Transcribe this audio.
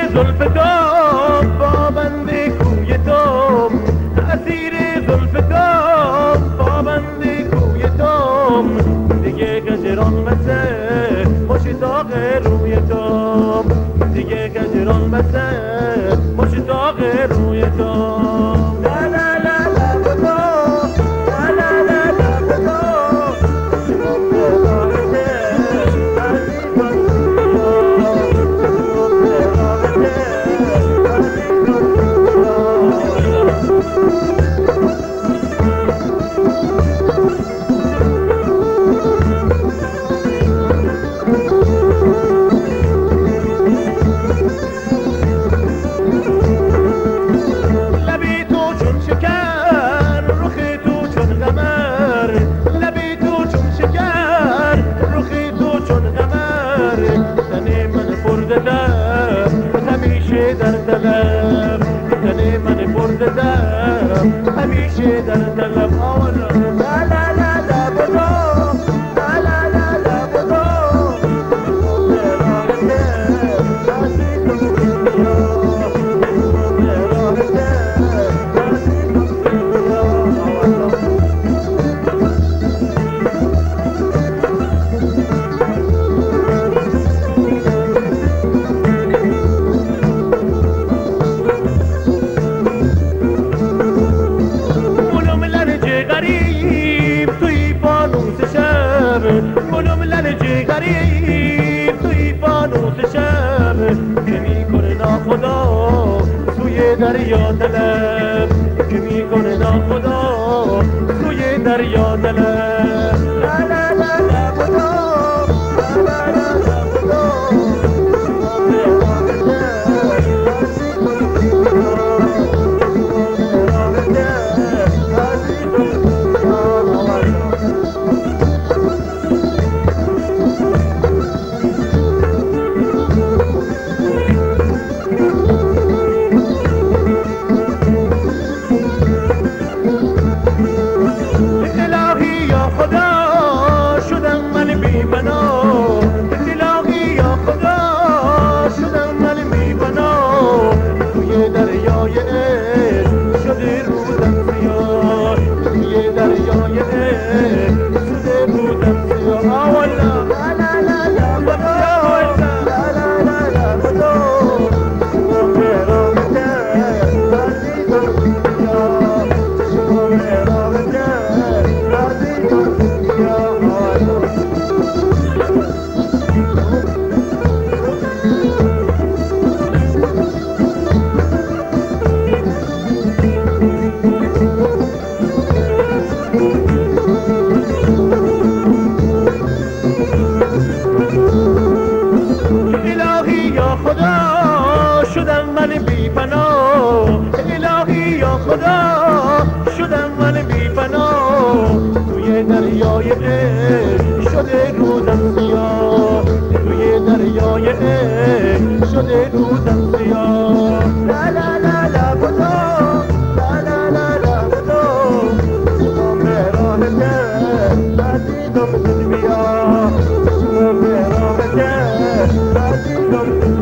زلف تو پابند کوی تو، اسیر زلف تو پابند کوی تو، دیگه گجران مثل مشتاق روی تو، دیگه گجران مثل مشتاق روی تو. لا لا لا لا بگو، لا لا لا لا بگو، همیشه در دلم، تن من برده دم، همیشه در دلم. آوالا لا لا لا لا بدو، لا لا لا لا بدو، گلوم لرجه غریب توی فانوس شب، که میکنه ناخدا سوی دریا دلم، که میکنه ناخدا سوی دریا دلم. لا لا لا لا بدو، لا لا لا لا بدو، دریای عشق شده رودم زیاد، توی دریای عشق شده رودم زیاد. آوالا لا لا لا لا بدو، لا لا لا لا بدو، شما مهرابته عزیزم دنیا، شما مهرابته عزیزم دنیا. شدم من بی پنا، الهی یا خدا شدم من بی پنا، توی دریای عشق شده رودم سیاه، توی دریای عشق شده رودم سیاه. لا لا لا لا بدو، لا لا لا لا بدو، شما مهرابته عزیزم دنیا، شما مهرابته عزیزم.